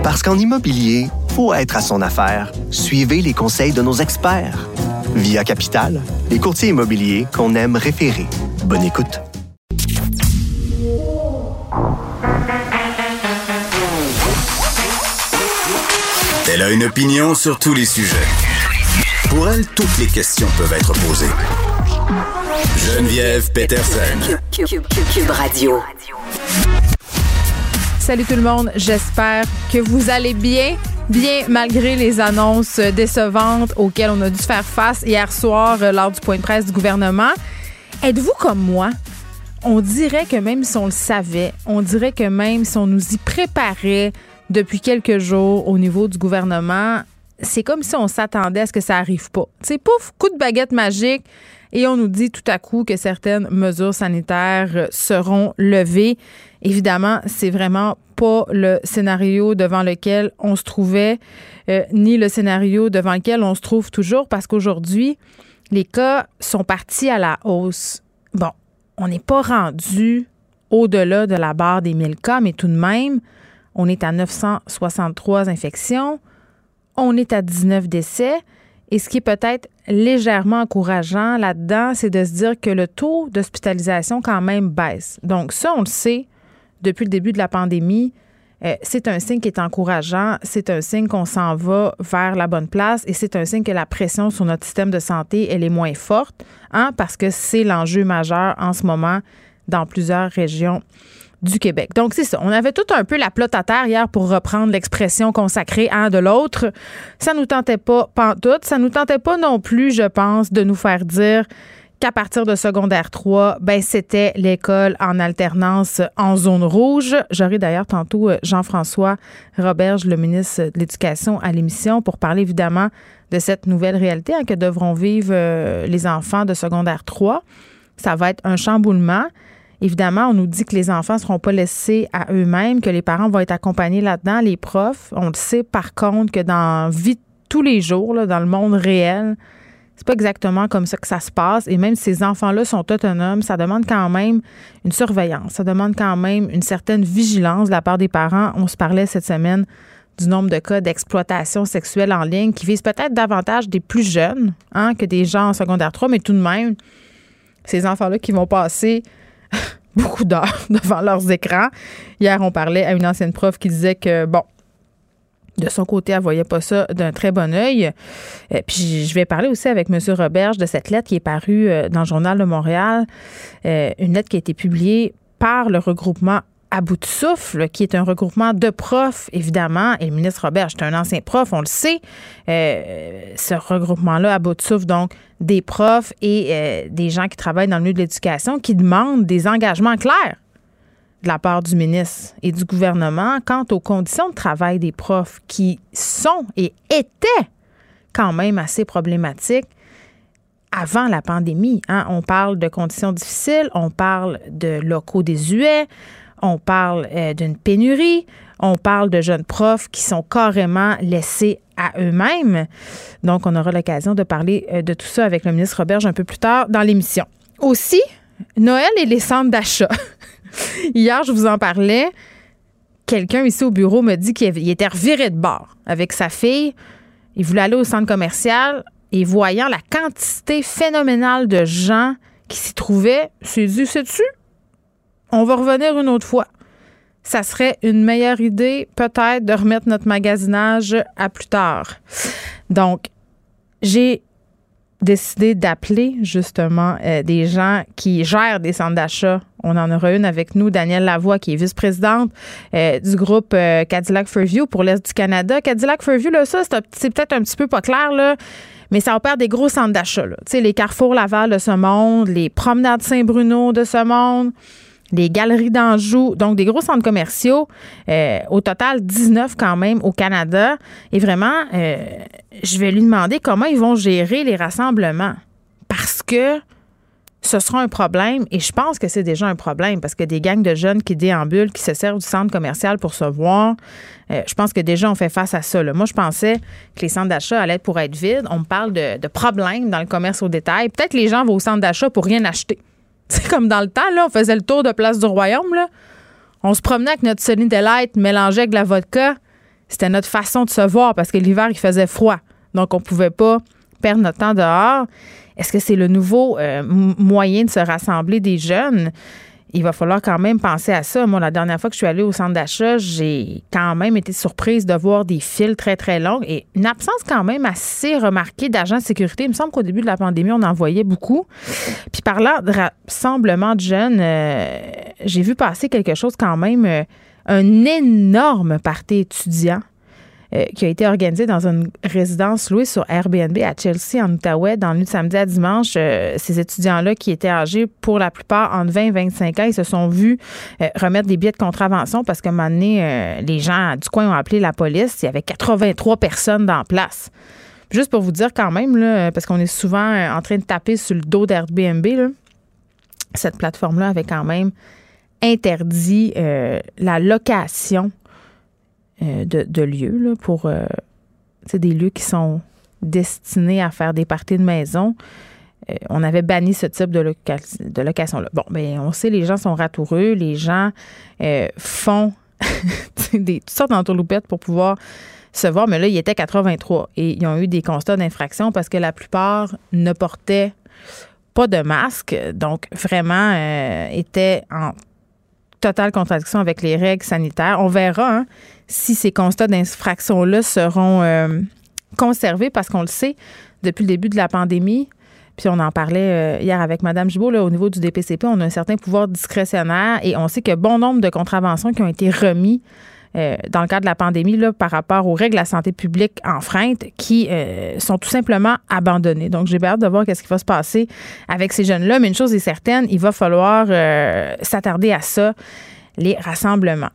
Parce qu'en immobilier, faut être à son affaire. Suivez les conseils de nos experts. Via Capital, les courtiers immobiliers qu'on aime référer. Bonne écoute. Elle a une opinion sur tous les sujets. Pour elle, toutes les questions peuvent être posées. Geneviève Peterson. Cube Radio. Salut tout le monde, j'espère que vous allez bien malgré les annonces décevantes auxquelles on a dû faire face hier soir lors du point de presse du gouvernement. Êtes-vous comme moi? On dirait que même si on le savait, on dirait que même si on nous y préparait depuis quelques jours au niveau du gouvernement, c'est comme si on s'attendait à ce que ça arrive pas. Tu sais, pouf, coup de baguette magique et on nous dit tout à coup que certaines mesures sanitaires seront levées. Évidemment, c'est vraiment pas le scénario devant lequel on se trouvait, ni le scénario devant lequel on se trouve toujours, parce qu'aujourd'hui, les cas sont partis à la hausse. Bon, on n'est pas rendu au-delà de la barre des 1000 cas, mais tout de même, on est à 963 infections, on est à 19 décès. Et ce qui est peut-être légèrement encourageant là-dedans, c'est de se dire que le taux d'hospitalisation quand même baisse. Donc ça, on le sait depuis le début de la pandémie. C'est un signe qui est encourageant. C'est un signe qu'on s'en va vers la bonne place et c'est un signe que la pression sur notre système de santé, elle est moins forte, parce que c'est l'enjeu majeur en ce moment dans plusieurs régions du Québec. Donc, c'est ça. On avait tout un peu la plotte à terre hier pour reprendre l'expression consacrée un de l'autre. Ça nous tentait pas pantoute. Ça nous tentait pas non plus, je pense, de nous faire dire qu'à partir de secondaire 3, c'était l'école en alternance en zone rouge. J'aurai d'ailleurs tantôt Jean-François Roberge, le ministre de l'Éducation, à l'émission pour parler évidemment de cette nouvelle réalité que devront vivre les enfants de secondaire 3. Ça va être un chamboulement. Évidemment, on nous dit que les enfants ne seront pas laissés à eux-mêmes, que les parents vont être accompagnés là-dedans, les profs. On le sait par contre que dans la vie de tous les jours, là, dans le monde réel, c'est pas exactement comme ça que ça se passe. Et même si ces enfants-là sont autonomes, ça demande quand même une surveillance. Ça demande quand même une certaine vigilance de la part des parents. On se parlait cette semaine du nombre de cas d'exploitation sexuelle en ligne qui visent peut-être davantage des plus jeunes que des gens en secondaire 3, mais tout de même, ces enfants-là qui vont passer beaucoup d'heures devant leurs écrans. Hier, on parlait à une ancienne prof qui disait que, de son côté, elle voyait pas ça d'un très bon œil. Puis je vais parler aussi avec M. Roberge de cette lettre qui est parue dans le Journal de Montréal, une lettre qui a été publiée par le regroupement À bout de souffle, qui est un regroupement de profs, évidemment. Et le ministre Roberge, c'est un ancien prof, on le sait. Ce regroupement-là, À bout de souffle, donc, des profs et des gens qui travaillent dans le milieu de l'éducation qui demandent des engagements clairs de la part du ministre et du gouvernement quant aux conditions de travail des profs qui sont et étaient quand même assez problématiques avant la pandémie. On parle de conditions difficiles, on parle de locaux désuets, on parle d'une pénurie, on parle de jeunes profs qui sont carrément laissés à eux-mêmes. Donc, on aura l'occasion de parler de tout ça avec le ministre Roberge un peu plus tard dans l'émission. Aussi, Noël et les centres d'achat. Hier, je vous en parlais. Quelqu'un ici au bureau me dit qu'il était reviré de bord avec sa fille. Il voulait aller au centre commercial et voyant la quantité phénoménale de gens qui s'y trouvaient, il s'est dit, sais-tu, on va revenir une autre fois. Ça serait une meilleure idée, peut-être, de remettre notre magasinage à plus tard. Donc, j'ai décidé d'appeler, justement, des gens qui gèrent des centres d'achat. On en aura une avec nous, Danielle Lavoie, qui est vice-présidente du groupe Cadillac Fairview pour l'Est du Canada. Cadillac Fairview, là, ça, c'est peut-être un petit peu pas clair, là, mais ça opère des gros centres d'achat, là. Tu sais, les Carrefour Laval de ce monde, les Promenades Saint-Bruno de ce monde, les Galeries d'Anjou, donc des gros centres commerciaux, au total 19 quand même au Canada. Et vraiment, je vais lui demander comment ils vont gérer les rassemblements. Parce que ce sera un problème, et je pense que c'est déjà un problème, parce que des gangs de jeunes qui déambulent, qui se servent du centre commercial pour se voir, je pense que déjà on fait face à ça, là. Moi, je pensais que les centres d'achat allaient être pour être vides. On me parle de problèmes dans le commerce au détail. Peut-être que les gens vont au centre d'achat pour rien acheter. C'est comme dans le temps, là, on faisait le tour de Place du Royaume, là. On se promenait avec notre Sunny Delight mélangé avec de la vodka. C'était notre façon de se voir parce que l'hiver, il faisait froid. Donc, on ne pouvait pas perdre notre temps dehors. Est-ce que c'est le nouveau moyen de se rassembler des jeunes? Il va falloir quand même penser à ça. Moi, la dernière fois que je suis allée au centre d'achat, j'ai quand même été surprise de voir des files très, très longues et une absence quand même assez remarquée d'agents de sécurité. Il me semble qu'au début de la pandémie, on en voyait beaucoup. Puis parlant de rassemblement de jeunes, j'ai vu passer quelque chose quand même, un énorme party étudiant qui a été organisé dans une résidence louée sur Airbnb à Chelsea, en Outaouais, dans la nuit de samedi à dimanche. Ces étudiants-là, qui étaient âgés pour la plupart entre 20 et 25 ans, ils se sont vus remettre des billets de contravention parce qu'à un moment donné, les gens du coin ont appelé la police. Il y avait 83 personnes dans la place. Juste pour vous dire quand même, là, parce qu'on est souvent en train de taper sur le dos d'Airbnb, là, cette plateforme-là avait quand même interdit la location de lieux là, pour des lieux qui sont destinés à faire des parties de maison. On avait banni ce type de location-là. Bon, bien, on sait, les gens sont ratoureux, les gens font toutes sortes d'entourloupettes pour pouvoir se voir, mais là, il était 83 et ils ont eu des constats d'infraction parce que la plupart ne portaient pas de masque, donc vraiment étaient en totale contradiction avec les règles sanitaires. On verra si ces constats d'infraction-là seront conservés parce qu'on le sait, depuis le début de la pandémie, puis on en parlait hier avec Mme Gibault, là, au niveau du DPCP, on a un certain pouvoir discrétionnaire et on sait qu'il y a bon nombre de contraventions qui ont été remis dans le cadre de la pandémie là, par rapport aux règles de la santé publique enfreintes qui sont tout simplement abandonnées. Donc, j'ai bien hâte de voir qu'est-ce qui va se passer avec ces jeunes-là. Mais une chose est certaine, il va falloir s'attarder à ça, les rassemblements.